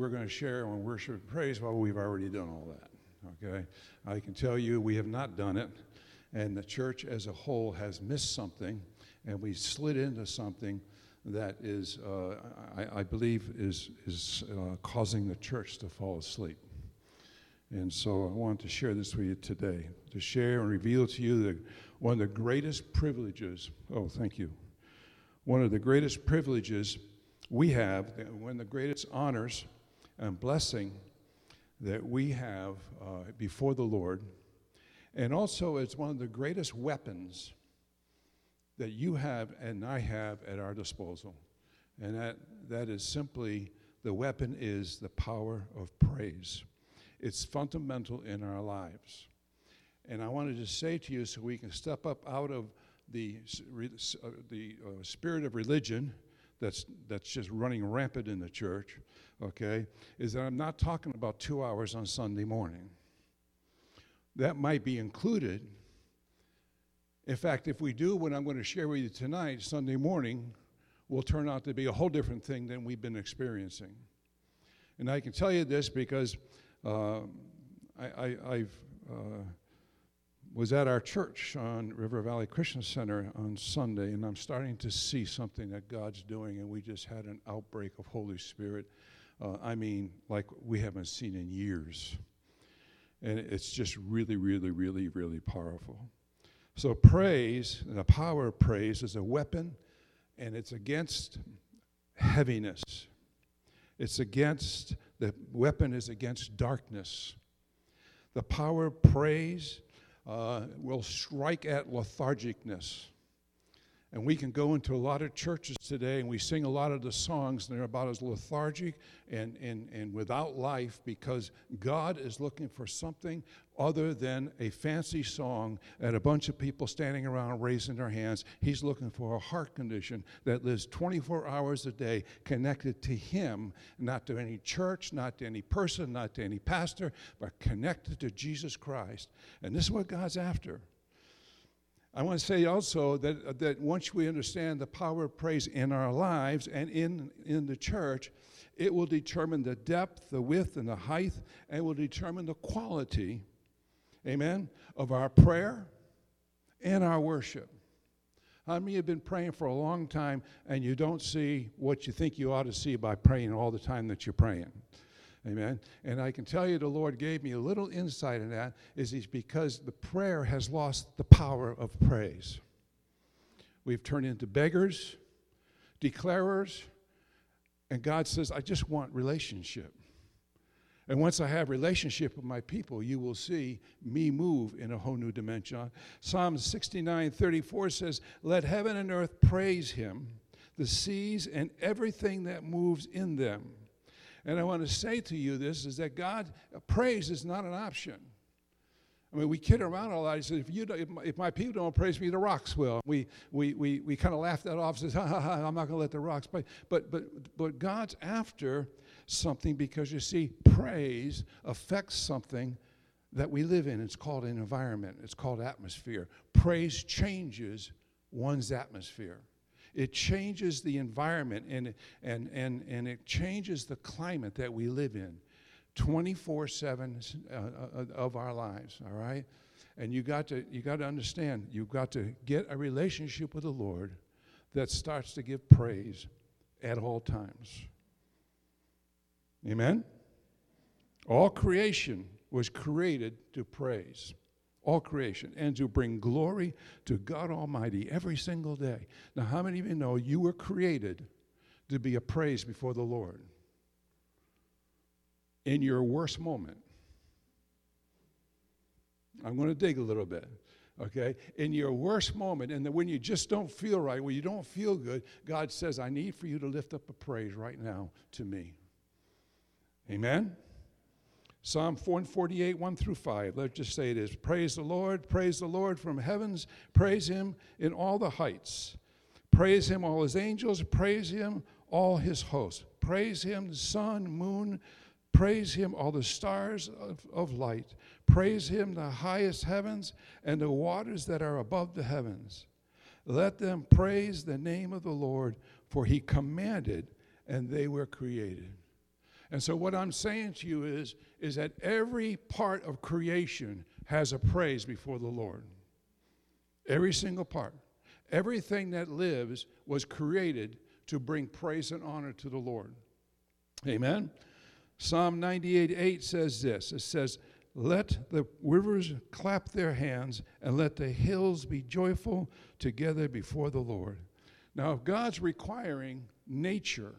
we're going to share on worship and praise, well, we've already done all that, okay? I can tell you we have not done it, and the church as a whole has missed something, and we slid into something that is, I believe, is causing the church to fall asleep. And so I want to share this with you today, to share and reveal to you that one of the greatest privileges, thank you, one of the greatest privileges we have, one of the greatest honors and blessing that we have before the Lord, and also it's one of the greatest weapons that you have and I have at our disposal. And that is simply, the weapon is the power of praise. It's fundamental in our lives. And I wanted to say to you, so we can step up out of the spirit of religion that's just running rampant in the church, okay, is that I'm not talking about 2 hours on Sunday morning. That might be included. In fact, if we do what I'm going to share with you tonight, Sunday morning will turn out to be a whole different thing than we've been experiencing. And I can tell you this because I was at our church on River Valley Christian Center on Sunday, and I'm starting to see something that God's doing, and we just had an outbreak of Holy Spirit. Like we haven't seen in years. And it's just really, really, really, really powerful. So praise, the power of praise is a weapon, and it's against heaviness. The weapon is against darkness. The power of praise will strike at lethargicness. And we can go into a lot of churches today and we sing a lot of the songs and they're about as lethargic and without life, because God is looking for something other than a fancy song and a bunch of people standing around raising their hands. He's looking for a heart condition that lives 24 hours a day connected to Him, not to any church, not to any person, not to any pastor, but connected to Jesus Christ. And this is what God's after. I want to say also that once we understand the power of praise in our lives and in the church, it will determine the depth, the width, and the height, and will determine the quality, amen, of our prayer and our worship. How many have been praying for a long time and you don't see what you think you ought to see by praying all the time that you're praying? Amen. And I can tell you the Lord gave me a little insight in that is because the prayer has lost the power of praise. We've turned into beggars, declarers, and God says, I just want relationship. And once I have relationship with my people, you will see me move in a whole new dimension. Psalm 69:34 says, let heaven and earth praise Him, the seas and everything that moves in them. And I want to say to you this, is that praise is not an option. I mean, we kid around a lot. He said, if my people don't praise me, the rocks will. We kind of laugh that off and say, ha, ha, ha, I'm not going to let the rocks play. But God's after something, because you see, praise affects something that we live in. It's called an environment. It's called atmosphere. Praise changes one's atmosphere. It changes the environment and it changes the climate that we live in 24/7 of our lives, all right? And you got to understand, you've got to get a relationship with the Lord that starts to give praise at all times. Amen? All creation was created to praise. All creation, and to bring glory to God Almighty every single day. Now, how many of you know you were created to be a praise before the Lord? In your worst moment. I'm going to dig a little bit, okay? In your worst moment, and when you just don't feel right, when you don't feel good, God says, I need for you to lift up a praise right now to me. Amen? Psalm 148, 1-5. Let's just say it is. Praise the Lord from heavens. Praise Him in all the heights. Praise Him, all His angels. Praise Him, all His hosts. Praise Him, the sun, moon. Praise Him, all the stars of light. Praise Him, the highest heavens and the waters that are above the heavens. Let them praise the name of the Lord, for He commanded and they were created. And so what I'm saying to you is that every part of creation has a praise before the Lord. Every single part. Everything that lives was created to bring praise and honor to the Lord. Amen? Psalm 98:8 says this. It says, let the rivers clap their hands, and let the hills be joyful together before the Lord. Now, if God's requiring nature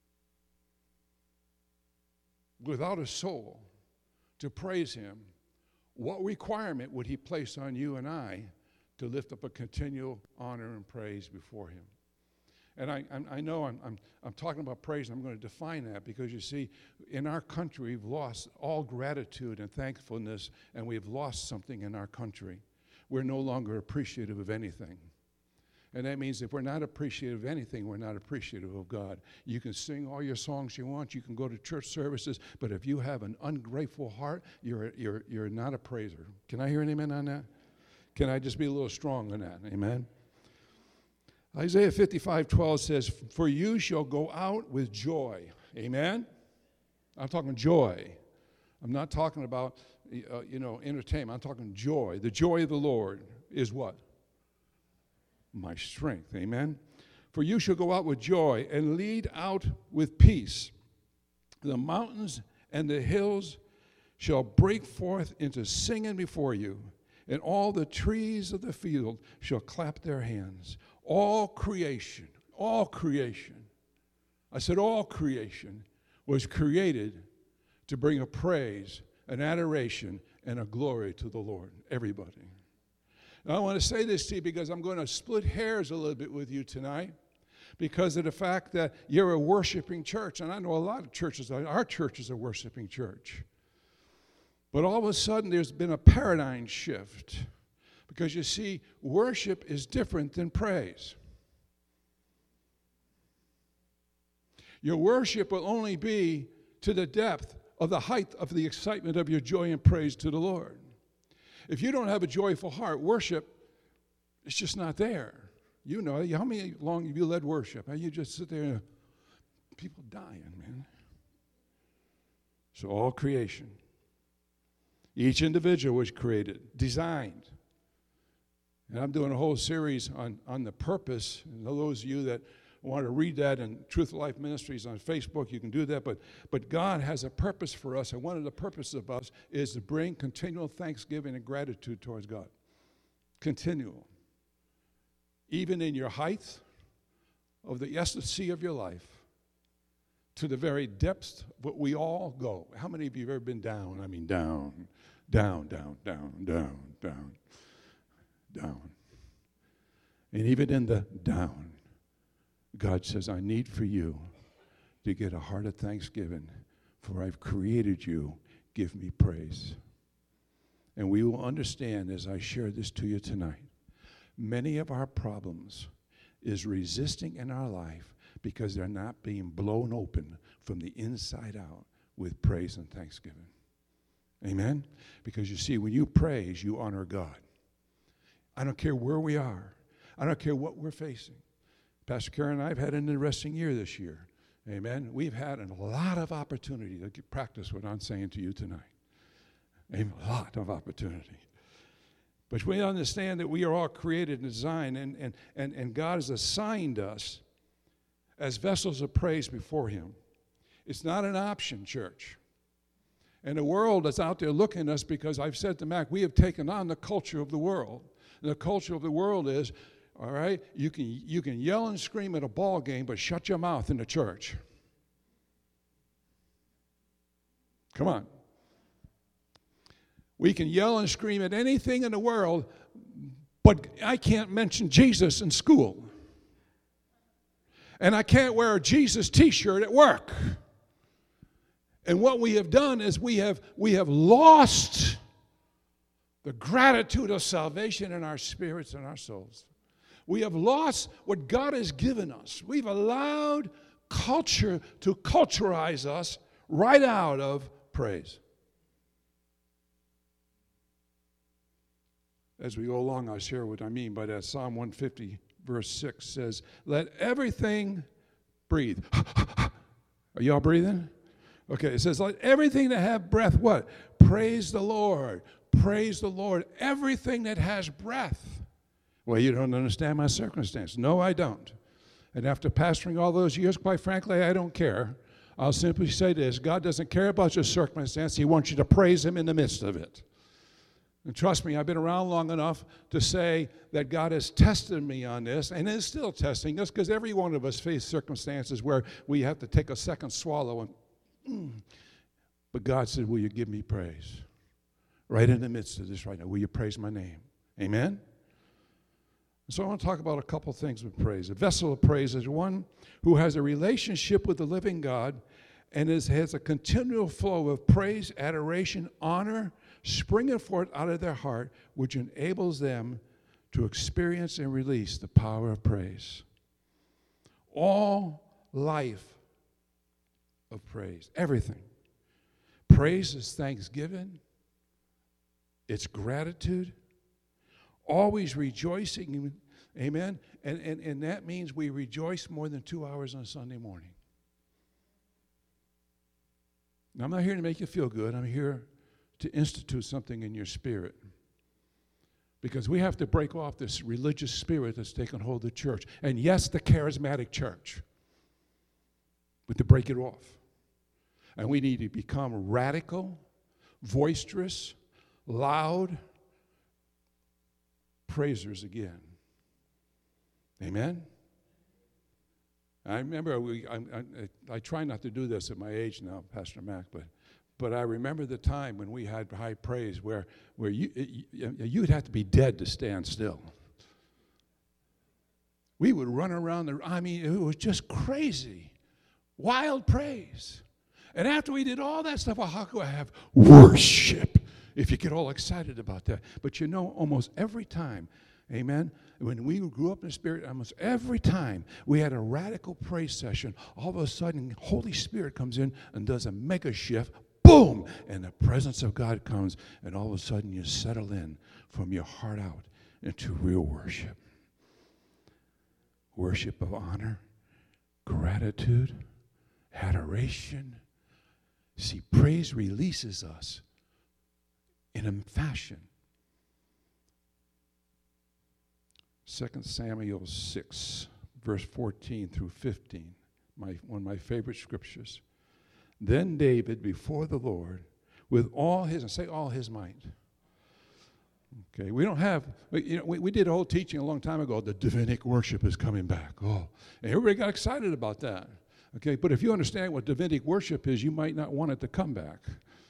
without a soul to praise him, what requirement would he place on you and I to lift up a continual honor and praise before him? And I know I'm talking about praise, and I'm going to define that because, you see, in our country, we've lost all gratitude and thankfulness, and we've lost something in our country. We're no longer appreciative of anything. And that means if we're not appreciative of anything, we're not appreciative of God. You can sing all your songs you want. You can go to church services. But if you have an ungrateful heart, you're not a praiser. Can I hear an amen on that? Can I just be a little strong on that? Amen? Isaiah 55:12 says, for you shall go out with joy. Amen? I'm talking joy. I'm not talking about, entertainment. I'm talking joy. The joy of the Lord is what? My strength. Amen? For you shall go out with joy and lead out with peace. The mountains and the hills shall break forth into singing before you, and all the trees of the field shall clap their hands. All creation, I said all creation was created to bring a praise, an adoration, and a glory to the Lord. Everybody. Now, I want to say this to you because I'm going to split hairs a little bit with you tonight because of the fact that you're a worshiping church. And I know a lot of churches, our church is a worshiping church. But all of a sudden, there's been a paradigm shift. Because you see, worship is different than praise. Your worship will only be to the depth of the height of the excitement of your joy and praise to the Lord. If you don't have a joyful heart, worship is just not there. You know, how many long have you led worship? You just sit there and people dying, man. So all creation. Each individual was created, designed. And I'm doing a whole series on the purpose. And those of you that want to read that in Truth of Life Ministries on Facebook, you can do that. But God has a purpose for us, and one of the purposes of us is to bring continual thanksgiving and gratitude towards God. Continual. Even in your height of the ecstasy of your life, to the very depths of what we all go. How many of you have ever been down? I mean down, down, down, down, down, down. Down. And even in the down, God says, I need for you to get a heart of thanksgiving, for I've created you. Give me praise. And we will understand as I share this to you tonight, many of our problems is resisting in our life because they're not being blown open from the inside out with praise and thanksgiving. Amen? Because you see, when you praise, you honor God. I don't care where we are. I don't care what we're facing. Pastor Karen and I have had an interesting year this year. Amen. We've had a lot of opportunity to practice what I'm saying to you tonight. A lot of opportunity. But we understand that we are all created and designed, and God has assigned us as vessels of praise before him. It's not an option, church. And the world is out there looking at us because I've said to Mac, we have taken on the culture of the world. And the culture of the world is, all right, you can yell and scream at a ball game, but shut your mouth in the church. Come on. We can yell and scream at anything in the world, but I can't mention Jesus in school. And I can't wear a Jesus t-shirt at work. And what we have done is we have lost the gratitude of salvation in our spirits and our souls. We have lost what God has given us. We've allowed culture to culturize us right out of praise. As we go along, I'll share what I mean by that. Psalm 150, verse 6 says, let everything breathe. Are y'all breathing? Okay, it says, let everything that have breath, what? Praise the Lord. Praise the Lord. Everything that has breath. Well, you don't understand my circumstance. No, I don't. And after pastoring all those years, quite frankly, I don't care. I'll simply say this. God doesn't care about your circumstance. He wants you to praise him in the midst of it. And trust me, I've been around long enough to say that God has tested me on this and is still testing us, because every one of us face circumstances where we have to take a second swallow. But God said, will you give me praise? Right in the midst of this right now, will you praise my name? Amen? So I want to talk about a couple things with praise. A vessel of praise is one who has a relationship with the living God and has a continual flow of praise, adoration, honor, springing forth out of their heart, which enables them to experience and release the power of praise. All life of praise, everything. Praise is thanksgiving. It's gratitude. Always rejoicing, amen? And that means we rejoice more than 2 hours on Sunday morning. Now, I'm not here to make you feel good. I'm here to institute something in your spirit. Because we have to break off this religious spirit that's taken hold of the church. And yes, the charismatic church. But to break it off. And we need to become radical, boisterous, loud praisers again. Amen? I remember, I try not to do this at my age now, Pastor Mac, but I remember the time when we had high praise where you'd have to be dead to stand still. We would run around, it was just crazy. Wild praise. And after we did all that stuff, well, how could I have worship if you get all excited about that? But you know, almost every time, amen, when we grew up in the Spirit, almost every time we had a radical praise session, all of a sudden, Holy Spirit comes in and does a mega shift, boom, and the presence of God comes, and all of a sudden you settle in from your heart out into real worship. Worship of honor, gratitude, adoration. See, praise releases us in a fashion. 2 Samuel 6, verse 14 through 15, one of my favorite scriptures. Then David before the Lord with all his, and say all his might. Okay, we don't have, we did a whole teaching a long time ago, the Davidic worship is coming back. Oh, and everybody got excited about that. Okay, but if you understand what Davidic worship is, you might not want it to come back.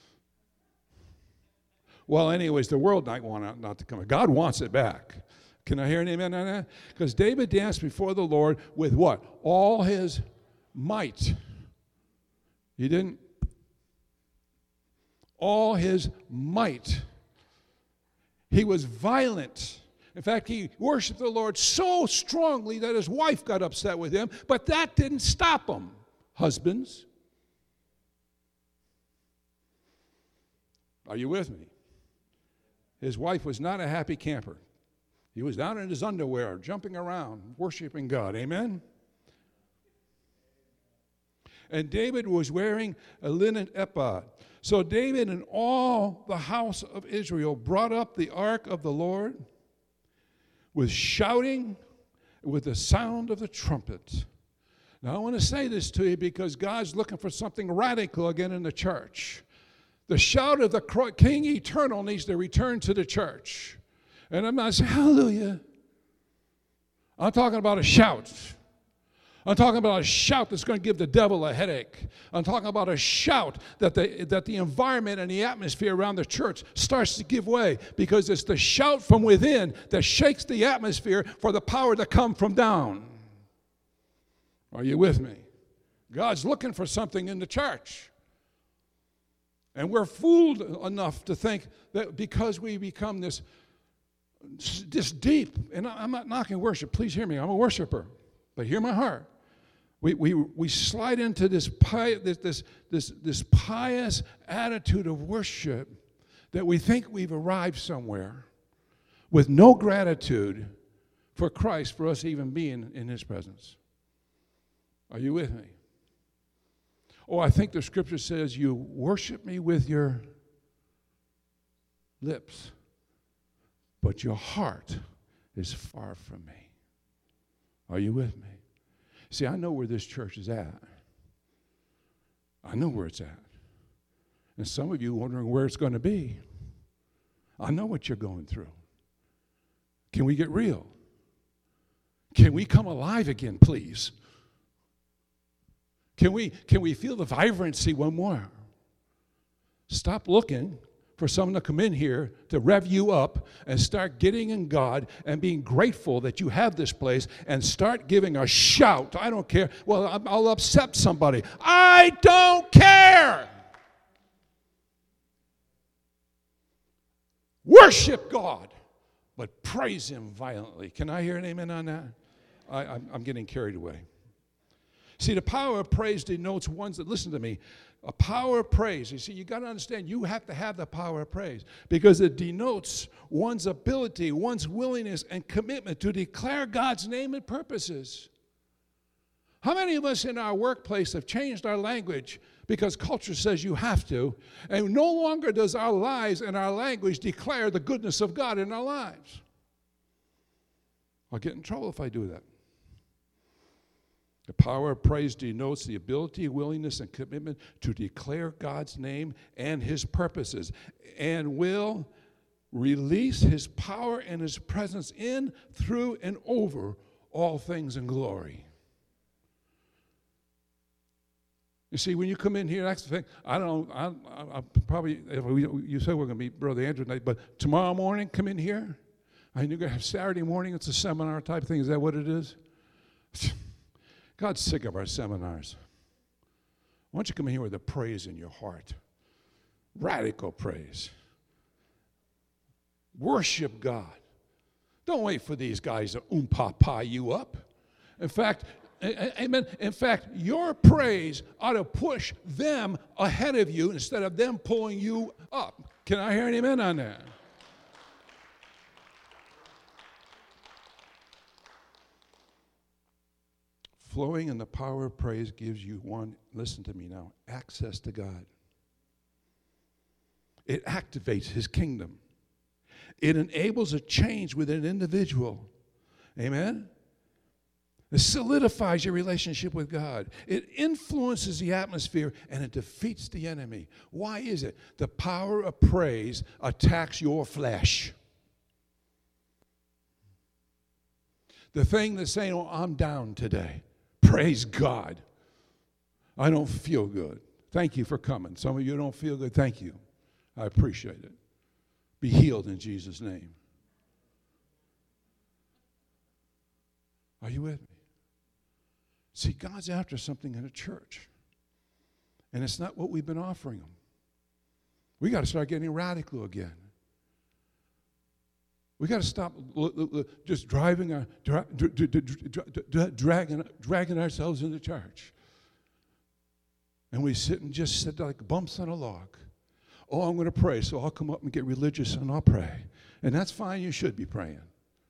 Well, anyways, the world might want it not to come back. God wants it back. Can I hear an amen on that? Because David danced before the Lord with what? All his might. He didn't. All his might. He was violent. In fact, he worshiped the Lord so strongly that his wife got upset with him, but that didn't stop him. Husbands, are you with me? His wife was not a happy camper. He was down in his underwear, jumping around, worshiping God. Amen? And David was wearing a linen ephod. So David and all the house of Israel brought up the ark of the Lord with shouting, with the sound of the trumpet. Now, I want to say this to you because God's looking for something radical again in the church. The shout of the King Eternal needs to return to the church. And I'm not saying, hallelujah. I'm talking about a shout. I'm talking about a shout that's going to give the devil a headache. I'm talking about a shout that the environment and the atmosphere around the church starts to give way, because it's the shout from within that shakes the atmosphere for the power to come from down. Are you with me? God's looking for something in the church. And we're fooled enough to think that because we become this deep, and I'm not knocking worship, please hear me, I'm a worshiper, but hear my heart. We slide into this pious attitude of worship that we think we've arrived somewhere with no gratitude for Christ, for us even being in his presence. Are you with me? Oh, I think the scripture says you worship me with your lips, but your heart is far from me. Are you with me? See, I know where this church is at. I know where it's at. And some of you wondering where it's going to be. I know what you're going through. Can we get real? Can we come alive again, please? Can we feel the vibrancy one more? Stop looking for someone to come in here to rev you up and start getting in God and being grateful that you have this place and start giving a shout. I don't care. Well, I'll upset somebody. I don't care. Worship God, but praise Him violently. Can I hear an amen on that? I'm getting carried away. See, the power of praise denotes ones that, listen to me, a power of praise. You see, you got to understand, you have to have the power of praise because it denotes one's ability, one's willingness and commitment to declare God's name and purposes. How many of us in our workplace have changed our language because culture says you have to, and no longer does our lives and our language declare the goodness of God in our lives? I'll get in trouble if I do that. The power of praise denotes the ability, willingness, and commitment to declare God's name and His purposes, and will release His power and His presence in, through, and over all things in glory. You see, when you come in here, that's the thing. I probably, if you say we're going to meet Brother Andrew tonight, but tomorrow morning, come in here. And you're going to have Saturday morning, it's a seminar type thing. Is that what it is? God's sick of our seminars. Why don't you come in here with a praise in your heart? Radical praise. Worship God. Don't wait for these guys to pa you up. In fact, amen. In fact, your praise ought to push them ahead of you instead of them pulling you up. Can I hear an amen on that? Flowing in the power of praise gives you one, listen to me now, access to God. It activates His kingdom. It enables a change within an individual. Amen? It solidifies your relationship with God. It influences the atmosphere and it defeats the enemy. Why is it? The power of praise attacks your flesh. The thing that's saying, oh, I'm down today. Praise God. I don't feel good. Thank you for coming. Some of you don't feel good. Thank you. I appreciate it. Be healed in Jesus' name. Are you with me? See, God's after something in a church. And it's not what we've been offering Him. We got to start getting radical again. We got to stop just dragging ourselves into church. And we sit and just sit like bumps on a log. Oh, I'm going to pray, so I'll come up and get religious and I'll pray. And that's fine, you should be praying.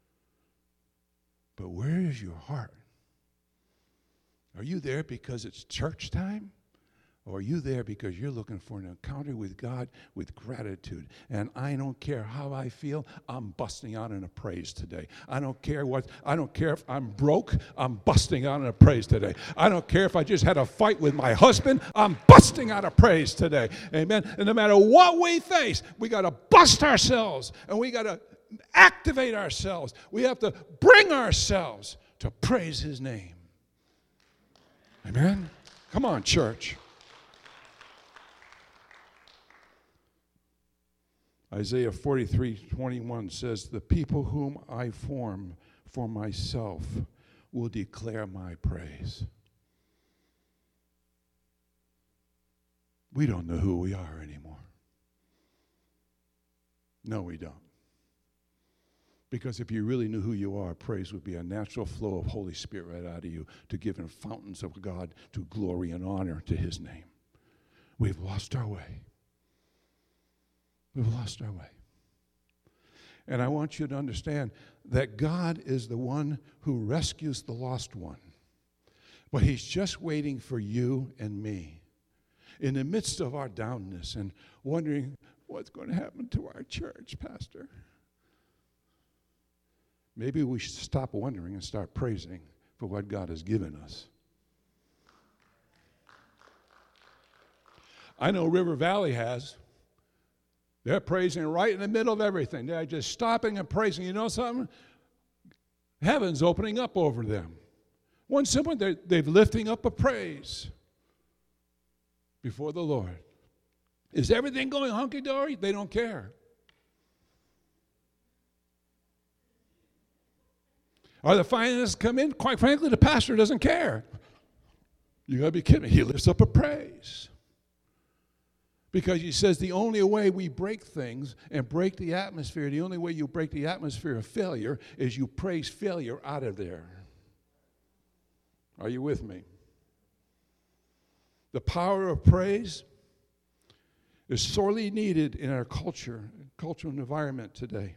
But where is your heart? Are you there because it's church time? Or are you there because you're looking for an encounter with God with gratitude? And I don't care how I feel, I'm busting out in a praise today. I don't care if I'm broke, I'm busting out in a praise today. I don't care if I just had a fight with my husband, I'm busting out a praise today. Amen. And no matter what we face, we got to bust ourselves and we got to activate ourselves. We have to bring ourselves to praise His name. Amen. Come on, church. Isaiah 43:21 says, the people whom I form for myself will declare my praise. We don't know who we are anymore. No, we don't. Because if you really knew who you are, praise would be a natural flow of Holy Spirit right out of you to give in fountains of God to glory and honor to His name. We've lost our way. We've lost our way. And I want you to understand that God is the one who rescues the lost one. But He's just waiting for you and me in the midst of our downness and wondering what's going to happen to our church, Pastor. Maybe we should stop wondering and start praising for what God has given us. I know River Valley has. They're praising right in the middle of everything. They're just stopping and praising. You know something? Heaven's opening up over them. One simple, they're lifting up a praise before the Lord. Is everything going hunky-dory? They don't care. Are the finances come in? Quite frankly, the pastor doesn't care. You got to be kidding me. He lifts up a praise. Because he says the only way we break things and break the atmosphere, the only way you break the atmosphere of failure is you praise failure out of there. Are you with me? The power of praise is sorely needed in our cultural environment today.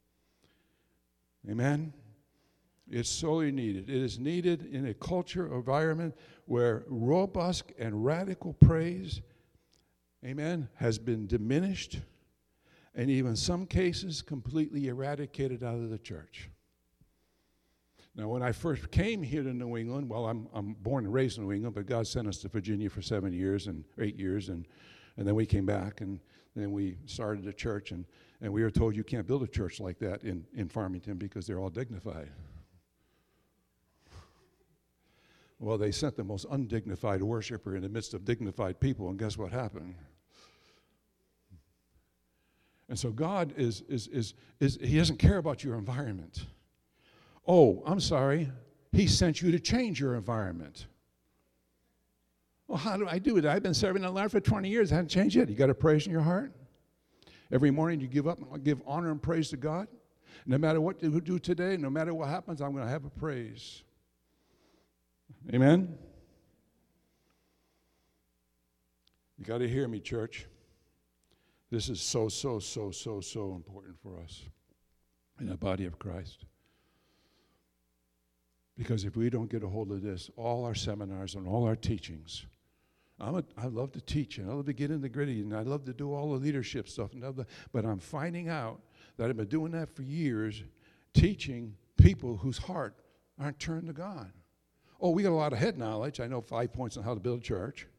Amen? It's sorely needed. It is needed in a culture environment where robust and radical praise, amen, has been diminished and even some cases completely eradicated out of the church. Now, when I first came here to New England, well, I'm born and raised in New England, but God sent us to Virginia for 8 years, and then we came back, and then we started a church, and we were told you can't build a church like that in Farmington because they're all dignified. Well, they sent the most undignified worshiper in the midst of dignified people, and guess what happened? And so God He doesn't care about your environment. Oh, I'm sorry. He sent you to change your environment. Well, how do I do it? I've been serving the Lord for 20 years. I haven't changed yet. You got a praise in your heart? Every morning you give honor and praise to God. No matter what you do today, no matter what happens, I'm going to have a praise. Amen? You got to hear me, church. This is so important for us in the body of Christ. Because if we don't get a hold of this, all our seminars and all our teachings, I love to teach, and I love to get in the gritty, and I love to do all the leadership stuff, but I'm finding out that I've been doing that for years, teaching people whose heart aren't turned to God. Oh, we got a lot of head knowledge. I know 5 points on how to build a church.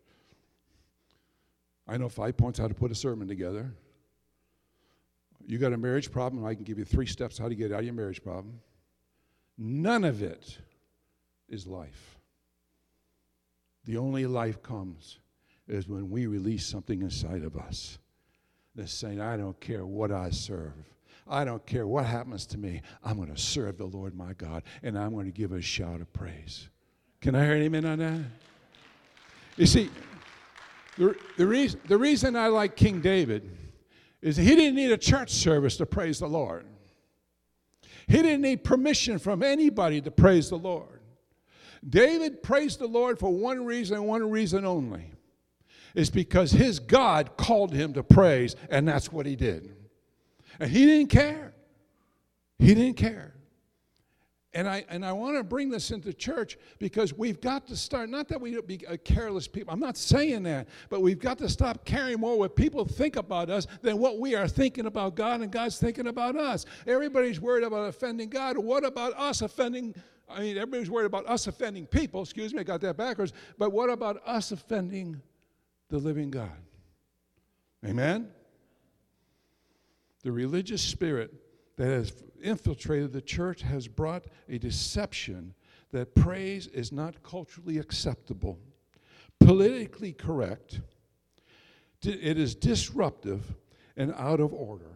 I know 5 points how to put a sermon together. You got a marriage problem, I can give you 3 steps how to get out of your marriage problem. None of it is life. The only life comes is when we release something inside of us that's saying, I don't care what I serve. I don't care what happens to me. I'm going to serve the Lord my God, and I'm going to give a shout of praise. Can I hear an amen on that? You see, the reason I like King David is he didn't need a church service to praise the Lord. He didn't need permission from anybody to praise the Lord. David praised the Lord for one reason only. It's because his God called him to praise, and that's what he did. And he didn't care. He didn't care. And I want to bring this into church because we've got to start, not that we be careless people, I'm not saying that, but we've got to stop caring more what people think about us than what we are thinking about God and God's thinking about us. Everybody's worried about offending God. What about us offending, everybody's worried about us offending people, excuse me, I got that backwards, but what about us offending the living God? Amen? The religious spirit that has infiltrated the church has brought a deception that praise is not culturally acceptable, politically correct, it is disruptive and out of order.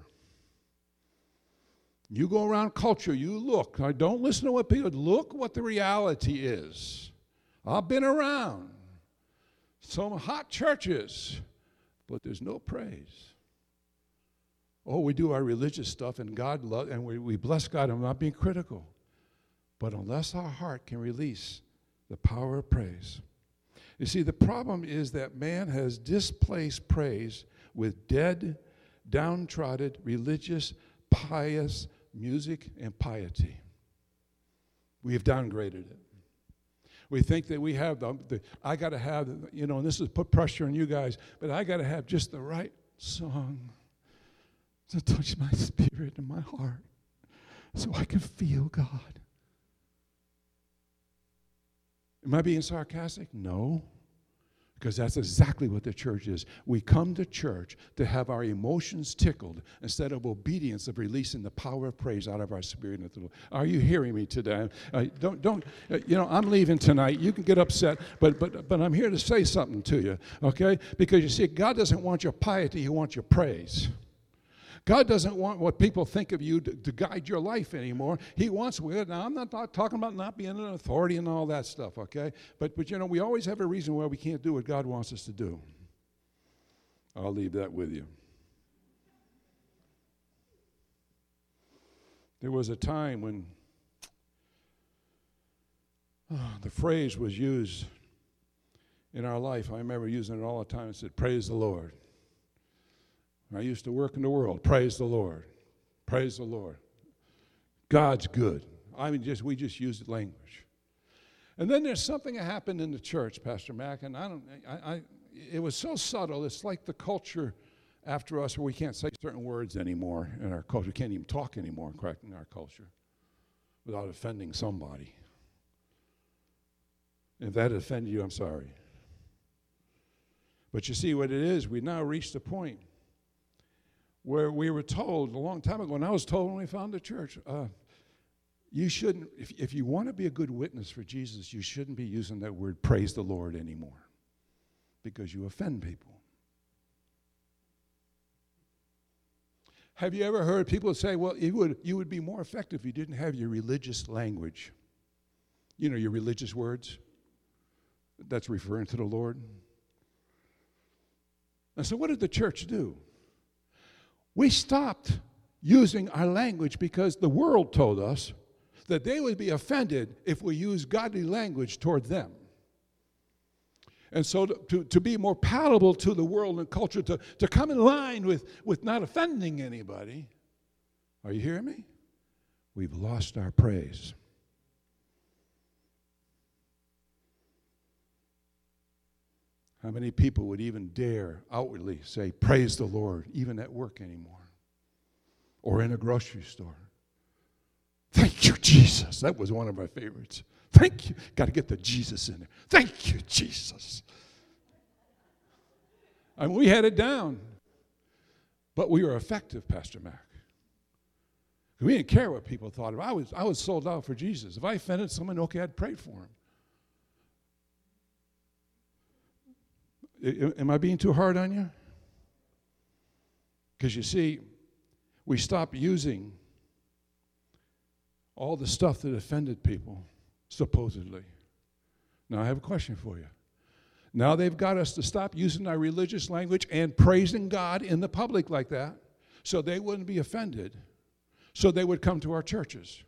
You go around culture, you look. Now, don't listen to what people, look what the reality is. I've been around some hot churches, but there's no praise. Oh, we do our religious stuff, and God loves, and we bless God. I'm not being critical. But unless our heart can release the power of praise. You see, the problem is that man has displaced praise with dead, downtrodden, religious, pious music and piety. We have downgraded it. We think that we have I got to have, and this is put pressure on you guys, but I got to have just the right song to touch my spirit and my heart so I can feel God. Am I being sarcastic? No. Because that's exactly what the church is. We come to church to have our emotions tickled instead of obedience of releasing the power of praise out of our spirit. Are you hearing me today? I'm leaving tonight. You can get upset, but I'm here to say something to you, okay? Because you see, God doesn't want your piety. He wants your praise. God doesn't want what people think of you to guide your life anymore. He wants, now I'm not talking about not being an authority and all that stuff, okay? But we always have a reason why we can't do what God wants us to do. I'll leave that with you. There was a time when the phrase was used in our life. I remember using it all the time. It said, praise the Lord. I used to work in the world. Praise the Lord. Praise the Lord. God's good. We just used language. And then there's something that happened in the church, Pastor Mac, and it was so subtle. It's like the culture after us where we can't say certain words anymore in our culture. We can't even talk anymore, correct, in our culture without offending somebody. If that offended you, I'm sorry. But you see what it is, we now reached a point where we were told a long time ago, and I was told when we founded the church, you shouldn't, if you want to be a good witness for Jesus, you shouldn't be using that word praise the Lord anymore because you offend people. Have you ever heard people say, well, you would be more effective if you didn't have your religious language? Your religious words? That's referring to the Lord. And so what did the church do? We stopped using our language because the world told us that they would be offended if we used godly language toward them. And so to be more palatable to the world and culture, to come in line with not offending anybody, are you hearing me? We've lost our praise. How many people would even dare outwardly say, praise the Lord, even at work anymore or in a grocery store? Thank you, Jesus. That was one of my favorites. Thank you. Got to get the Jesus in there. Thank you, Jesus. We had it down, but we were effective, Pastor Mac. We didn't care what people thought of it. I was sold out for Jesus. If I offended someone, okay, I'd pray for him. Am I being too hard on you? Because you see, we stopped using all the stuff that offended people, supposedly. Now, I have a question for you. Now they've got us to stop using our religious language and praising God in the public like that so they wouldn't be offended, so they would come to our churches.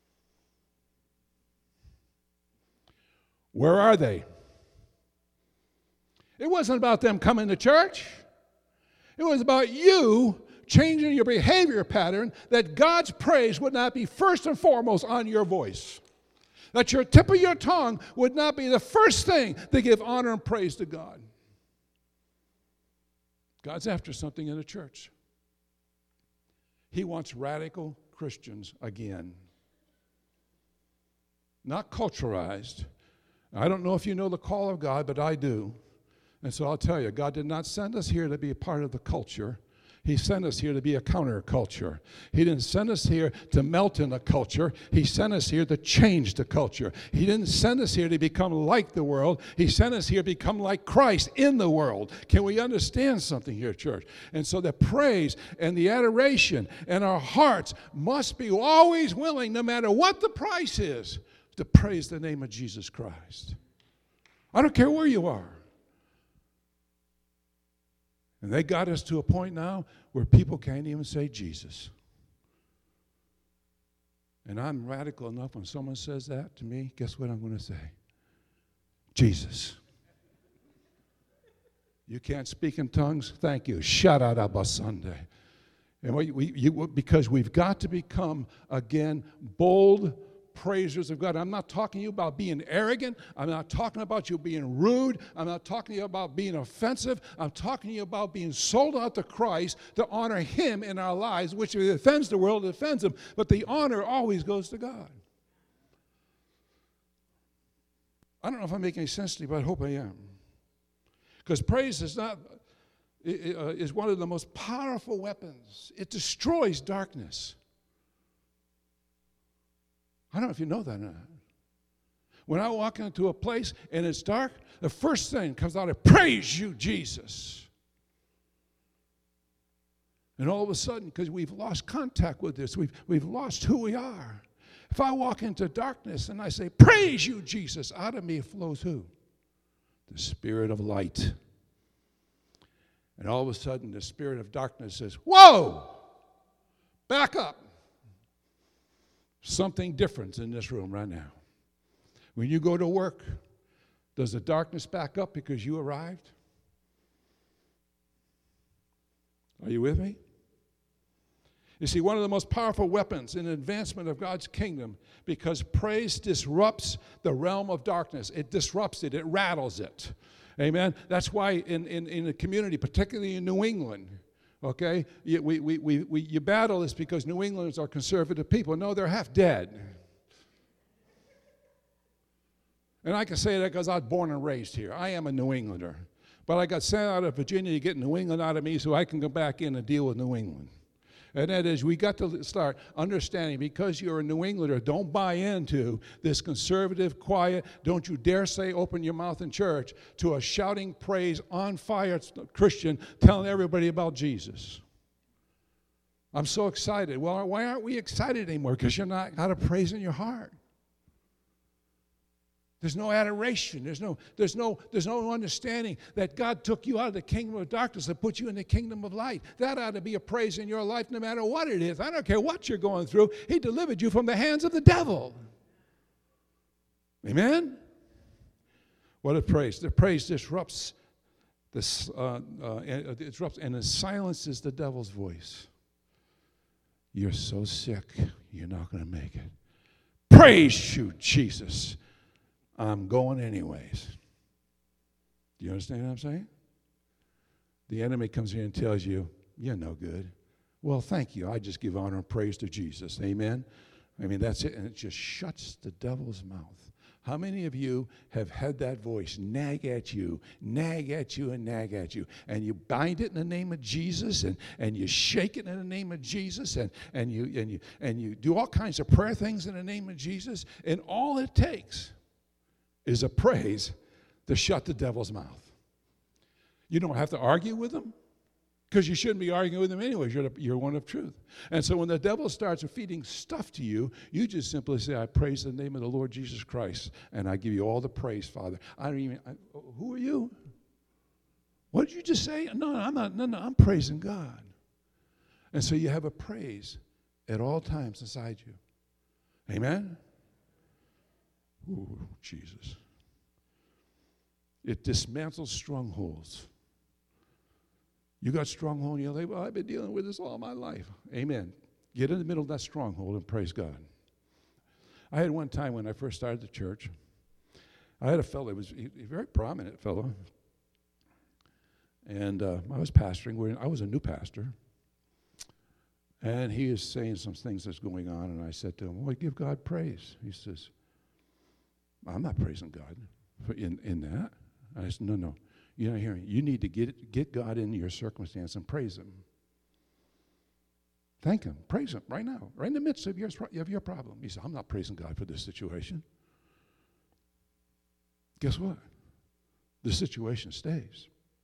Where are they? It wasn't about them coming to church. It was about you changing your behavior pattern that God's praise would not be first and foremost on your voice. That your tip of your tongue would not be the first thing to give honor and praise to God. God's after something in the church. He wants radical Christians again. Not culturalized. I don't know if you know the call of God, but I do. And so I'll tell you, God did not send us here to be a part of the culture. He sent us here to be a counterculture. He didn't send us here to melt in a culture. He sent us here to change the culture. He didn't send us here to become like the world. He sent us here to become like Christ in the world. Can we understand something here, church? And so the praise and the adoration and our hearts must be always willing, no matter what the price is, to praise the name of Jesus Christ. I don't care where you are. And they got us to a point now where people can't even say Jesus. And I'm radical enough when someone says that to me, guess what I'm going to say? Jesus. You can't speak in tongues? Thank you. Sharadabasande. And because we've got to become, again, bold praisers of God. I'm not talking to you about being arrogant. I'm not talking about you being rude. I'm not talking to you about being offensive. I'm talking to you about being sold out to Christ to honor Him in our lives, which if it offends the world, it offends Him. But the honor always goes to God. I don't know if I'm making any sense to you, but I hope I am. Because praise is one of the most powerful weapons. It destroys darkness. I don't know if you know that or not. When I walk into a place and it's dark, the first thing comes out of, praise you, Jesus. And all of a sudden, because we've lost contact with this, we've lost who we are. If I walk into darkness and I say, praise you, Jesus, out of me flows who? The Spirit of light. And all of a sudden, the spirit of darkness says, whoa, back up. Something different in this room right now. When you go to work, does the darkness back up because you arrived? Are you with me? You see, one of the most powerful weapons in the advancement of God's kingdom, because praise disrupts the realm of darkness. It disrupts it. It rattles it. Amen? That's why in the community, particularly in New England, okay, you battle this because New Englanders are conservative people. No, they're half dead. And I can say that because I was born and raised here. I am a New Englander. But I got sent out of Virginia to get New England out of me so I can go back in and deal with New England. And that is, we got to start understanding, because you're a New Englander, don't buy into this conservative, quiet, don't you dare say open your mouth in church, to a shouting praise, on fire Christian telling everybody about Jesus. I'm so excited. Well, why aren't we excited anymore? Because you're not got a praise in your heart. There's no adoration. There's no understanding that God took you out of the kingdom of darkness and put you in the kingdom of light. That ought to be a praise in your life no matter what it is. I don't care what you're going through. He delivered you from the hands of the devil. Amen? What a praise. The praise disrupts and it silences the devil's voice. You're so sick, you're not going to make it. Praise you, Jesus. I'm going anyways. Do you understand what I'm saying? The enemy comes here and tells you, you're no good. Well, thank you. I just give honor and praise to Jesus. Amen? I mean, that's it. And it just shuts the devil's mouth. How many of you have had that voice nag at you, and nag at you? And you bind it in the name of Jesus, and you shake it in the name of Jesus, and you do all kinds of prayer things in the name of Jesus, and all it takes is a praise to shut the devil's mouth. You don't have to argue with him, because you shouldn't be arguing with him anyways. You're one of truth. And so when the devil starts feeding stuff to you, you just simply say, I praise the name of the Lord Jesus Christ, and I give you all the praise, Father. Who are you? What did you just say? No, I'm not. No, I'm praising God. And so you have a praise at all times inside you. Amen? Ooh, Jesus. It dismantles strongholds. You got stronghold in your life? Well, I've been dealing with this all my life. Amen. Get in the middle of that stronghold and praise God. I had one time when I first started the church, I had a fellow, he was a very prominent fellow, and I was pastoring. I was a new pastor, and he is saying some things that's going on, and I said to him, well, give God praise. He says, I'm not praising God in that. I said, no, you're not hearing. You need to get God in your circumstance and praise Him. Thank Him. Praise Him right now, right in the midst of your problem. He said, I'm not praising God for this situation. Guess what? The situation stays.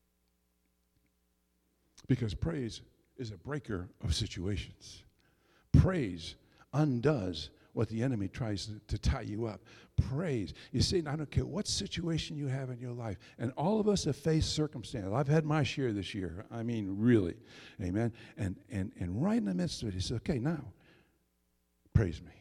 Because praise is a breaker of situations. Praise undoes what the enemy tries to tie you up. Praise. You see, I don't care what situation you have in your life. And all of us have faced circumstances. I've had my share this year. I mean, really. Amen. And right in the midst of it, he said, okay, now, praise me.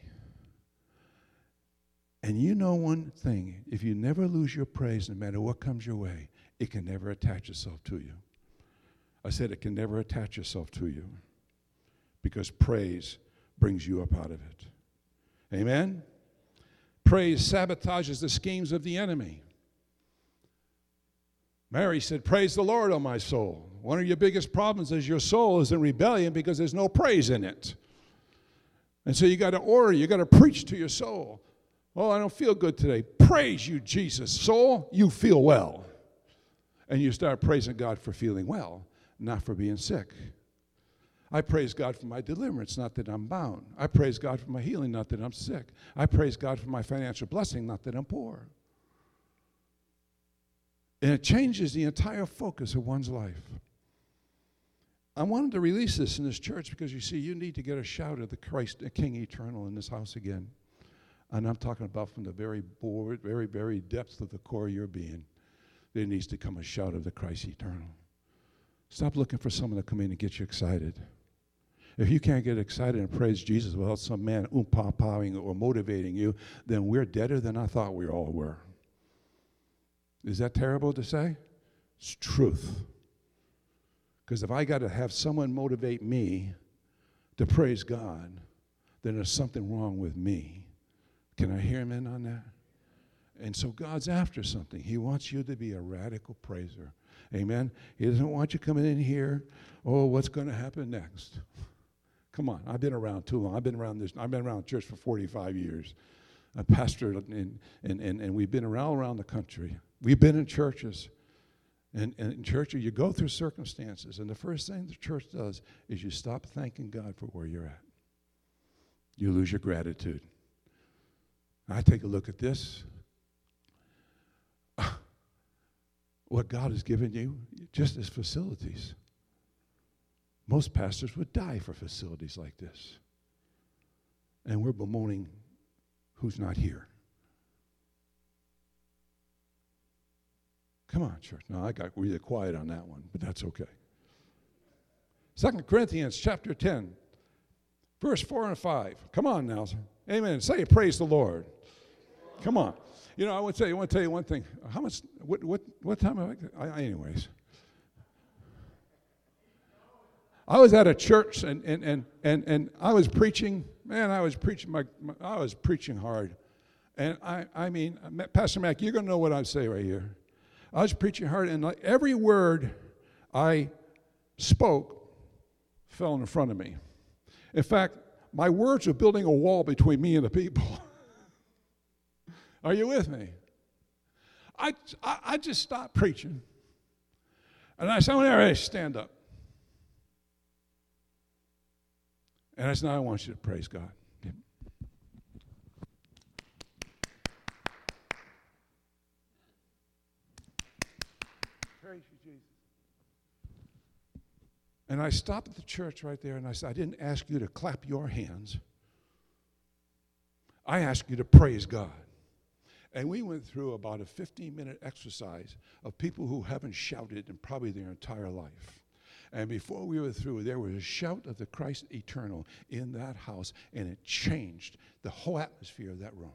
And you know one thing. If you never lose your praise, no matter what comes your way, it can never attach itself to you. I said it can never attach itself to you. Because praise brings you up out of it. Amen? Praise sabotages the schemes of the enemy. Mary said, praise the Lord, O my soul. One of your biggest problems is your soul is in rebellion because there's no praise in it. And so you got to preach to your soul. Well, I don't feel good today. Praise you, Jesus. Soul, you feel well. And you start praising God for feeling well, not for being sick. I praise God for my deliverance, not that I'm bound. I praise God for my healing, not that I'm sick. I praise God for my financial blessing, not that I'm poor. And it changes the entire focus of one's life. I wanted to release this in this church because, you see, you need to get a shout of the Christ, the King Eternal in this house again. And I'm talking about from the very depths of the core of your being. There needs to come a shout of the Christ Eternal. Stop looking for someone to come in and get you excited. If you can't get excited and praise Jesus without some man pawing or motivating you, then we're deader than I thought we all were. Is that terrible to say? It's truth. Because if I got to have someone motivate me to praise God, then there's something wrong with me. Can I hear him in on that? And so God's after something. He wants you to be a radical praiser. Amen? He doesn't want you coming in here, oh, what's going to happen next? Come on, I've been around too long. I've been around church for 45 years. I pastored, and we've been around the country. We've been in churches. And in church, you go through circumstances, and the first thing the church does is you stop thanking God for where you're at. You lose your gratitude. I take a look at this. What God has given you just as facilities. Most pastors would die for facilities like this. And we're bemoaning who's not here. Come on, church. No, I got really quiet on that one, but that's okay. 2 Corinthians chapter 10, verse 4 and 5. Come on now. Amen. Say praise the Lord. Come on. You know, I want to tell you one thing. How much, what time am I anyways. I was at a church and I was preaching. Man, I was preaching hard. And I mean, Pastor Mac, you're going to know what I say right here. I was preaching hard, and like every word I spoke fell in front of me. In fact, my words were building a wall between me and the people. Are you with me? I just stopped preaching. And I said, all right, stand up. And I said, now I want you to praise God. Praise you, Jesus. And I stopped at the church right there, and I said, I didn't ask you to clap your hands. I asked you to praise God. And we went through about a 15-minute exercise of people who haven't shouted in probably their entire life. And before we were through, there was a shout of the Christ Eternal in that house, and it changed the whole atmosphere of that room.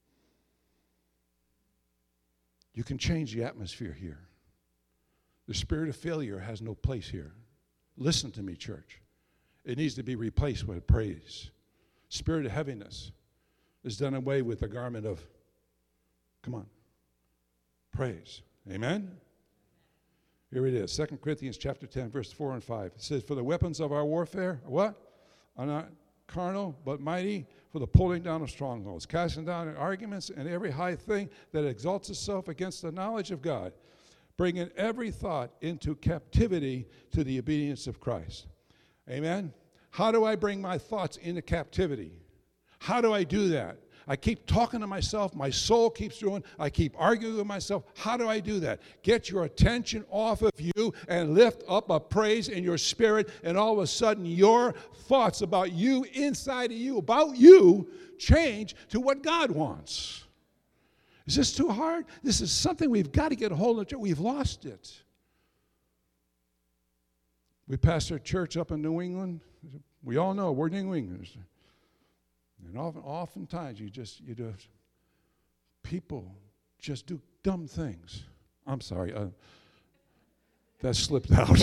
You can change the atmosphere here. The spirit of failure has no place here. Listen to me, church. It needs to be replaced with praise. Spirit of heaviness is done away with the garment of, come on, praise. Amen? Here it is, 2 Corinthians chapter 10, verse 4 and 5. It says, for the weapons of our warfare, what? Are not carnal, but mighty for the pulling down of strongholds, casting down arguments and every high thing that exalts itself against the knowledge of God, bringing every thought into captivity to the obedience of Christ. Amen? How do I bring my thoughts into captivity? How do I do that? I keep talking to myself. My soul keeps doing. I keep arguing with myself. How do I do that? Get your attention off of you and lift up a praise in your spirit, and all of a sudden your thoughts about you, inside of you, about you, change to what God wants. Is this too hard? This is something we've got to get a hold of. We've lost it. We pastor a church up in New England. We all know we're New Englanders. And oftentimes people just do dumb things. I'm sorry, that slipped out.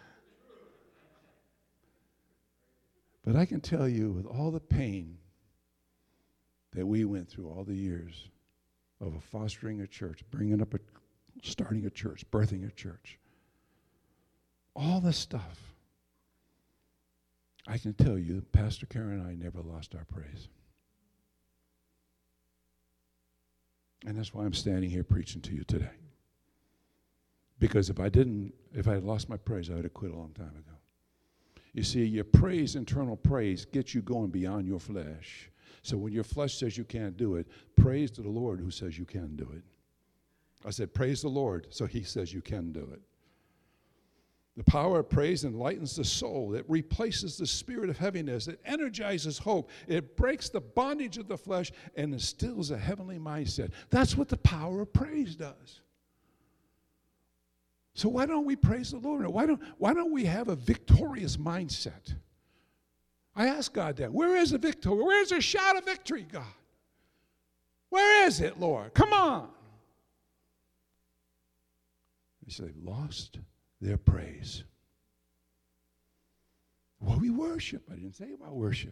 But I can tell you with all the pain that we went through all the years of fostering a church, starting a church, birthing a church. All this stuff. I can tell you, Pastor Karen and I never lost our praise. And that's why I'm standing here preaching to you today. Because if I had lost my praise, I would have quit a long time ago. You see, your praise, internal praise, gets you going beyond your flesh. So when your flesh says you can't do it, praise to the Lord who says you can do it. I said, praise the Lord, so he says you can do it. The power of praise enlightens the soul. It replaces the spirit of heaviness. It energizes hope. It breaks the bondage of the flesh and instills a heavenly mindset. That's what the power of praise does. So why don't we praise the Lord? Why don't we have a victorious mindset? I ask God that. Where is the victory? Where is the shout of victory, God? Where is it, Lord? Come on. He said they've lost their praise. Well, we worship. I didn't say about worship.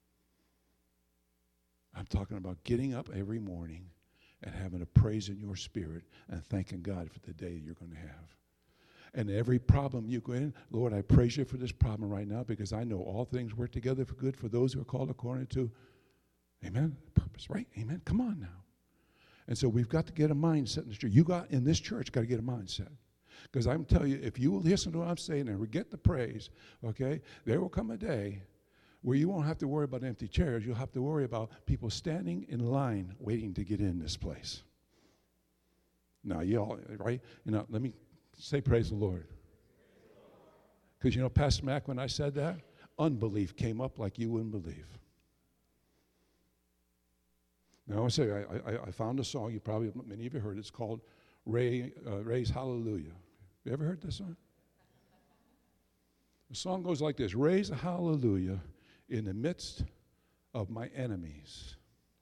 I'm talking about getting up every morning and having a praise in your spirit and thanking God for the day you're going to have. And every problem you go in, Lord, I praise you for this problem right now because I know all things work together for good for those who are called according to, amen, purpose, right? Amen. Come on now. And so we've got to get a mindset in this church. You got in this church, got to get a mindset. Because I'm telling you, if you will listen to what I'm saying and get the praise, okay, there will come a day where you won't have to worry about empty chairs. You'll have to worry about people standing in line waiting to get in this place. Now, y'all, right? Let me say praise the Lord. Because, Pastor Mac, when I said that, unbelief came up like you wouldn't believe. Now, I want to say, I found a song, many of you heard it. It's called Raise Hallelujah. You ever heard this song? The song goes like this: raise a hallelujah in the midst of my enemies.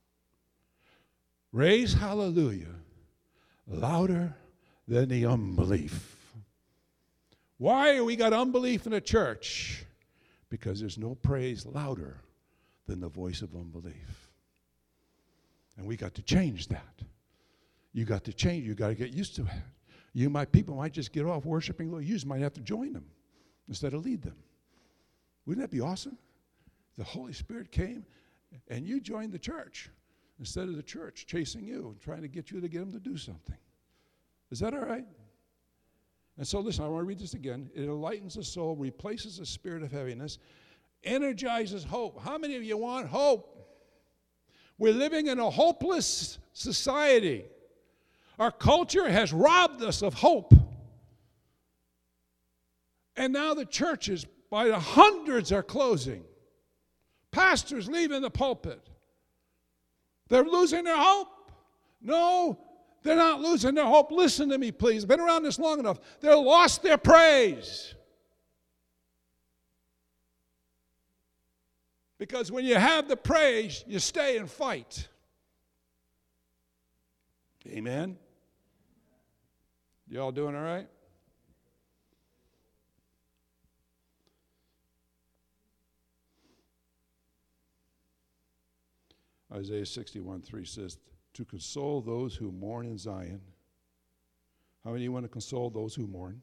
Raise hallelujah louder than the unbelief. Why we got unbelief in the church? Because there's no praise louder than the voice of unbelief. And we got to change that. You got to change. You got to get used to it. People might just get off worshiping Lord. You just might have to join them instead of lead them. Wouldn't that be awesome? The Holy Spirit came and you joined the church instead of the church chasing you and trying to get you to get them to do something. Is that all right? And so listen, I want to read this again. It enlightens the soul, replaces the spirit of heaviness, energizes hope. How many of you want hope? We're living in a hopeless society. Our culture has robbed us of hope. And now the churches, by the hundreds, are closing. Pastors leaving the pulpit. They're losing their hope. No, they're not losing their hope. Listen to me, please. I've been around this long enough. They lost their praise. Because when you have the praise, you stay and fight. Amen? Y'all doing all right? Isaiah 61:3 says, to console those who mourn in Zion. How many of you want to console those who mourn?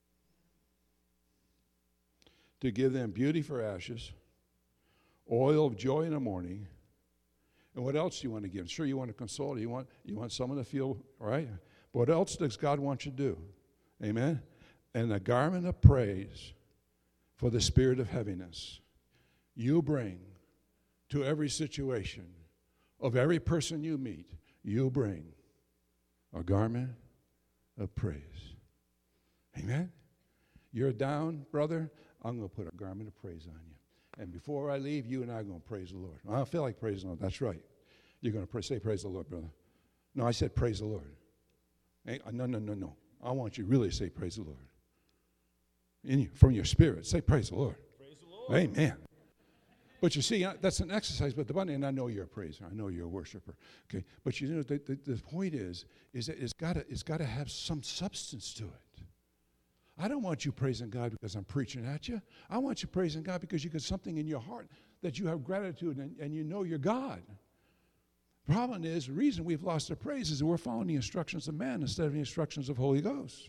To give them beauty for ashes, oil of joy in the morning. And what else do you want to give? Sure, you want to console. You want someone to feel, right? But what else does God want you to do? Amen? And a garment of praise for the spirit of heaviness. You bring to every situation of every person you meet, you bring a garment of praise. Amen? You're down, brother, I'm going to put a garment of praise on you. And before I leave, you and I are going to praise the Lord. I don't feel like praising the Lord. That's right. You're going to say praise the Lord, brother. No, I said praise the Lord. No. I want you to really say praise the Lord. From your spirit, say praise the Lord. Praise the Lord. Amen. But you see, that's an exercise. But the one, and I know you're a praiser. I know you're a worshiper. Okay. But the point is that it's got to have some substance to it. I don't want you praising God because I'm preaching at you. I want you praising God because you got something in your heart that you have gratitude and you know you're God. The problem is, the reason we've lost our praise is that we're following the instructions of man instead of the instructions of Holy Ghost.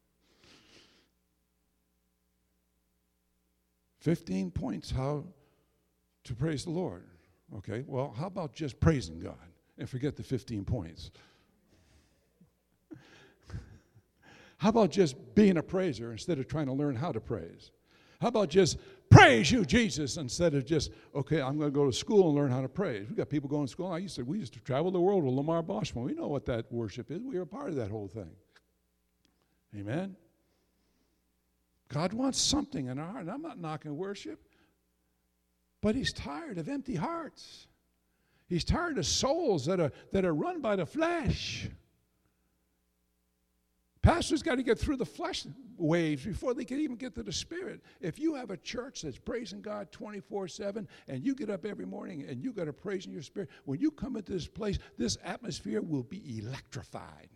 15 points how to praise the Lord. Okay, well, how about just praising God and forget the 15 points? How about just being a praiser instead of trying to learn how to praise? How about just praise you, Jesus, instead of just, okay, I'm going to go to school and learn how to praise. We got people going to school. We used to travel the world with Lamar Boschman. We know what that worship is. We are a part of that whole thing. Amen? God wants something in our heart. And I'm not knocking worship, but he's tired of empty hearts. He's tired of souls that are run by the flesh. Pastors got to get through the flesh waves before they can even get to the spirit. If you have a church that's praising God 24/7 and you get up every morning and you got to praise in your spirit, when you come into this place, this atmosphere will be electrified.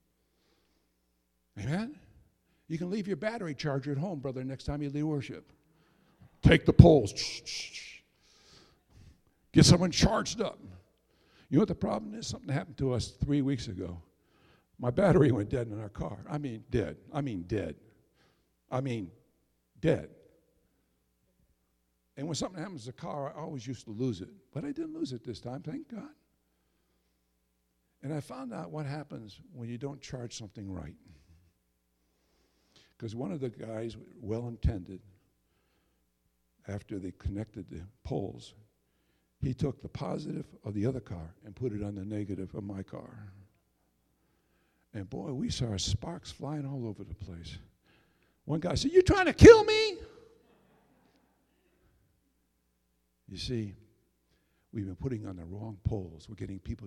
Amen? You can leave your battery charger at home, brother, next time you lead worship. Take the poles. Get someone charged up. You know what the problem is? Something happened to us 3 weeks ago. My battery went dead in our car. I mean dead. And when something happens to the car, I always used to lose it. But I didn't lose it this time, thank God. And I found out what happens when you don't charge something right. Because one of the guys, well-intended, after they connected the poles, he took the positive of the other car and put it on the negative of my car. And boy, we saw sparks flying all over the place. One guy said, "You trying to kill me?" You see, we've been putting on the wrong poles. We're getting people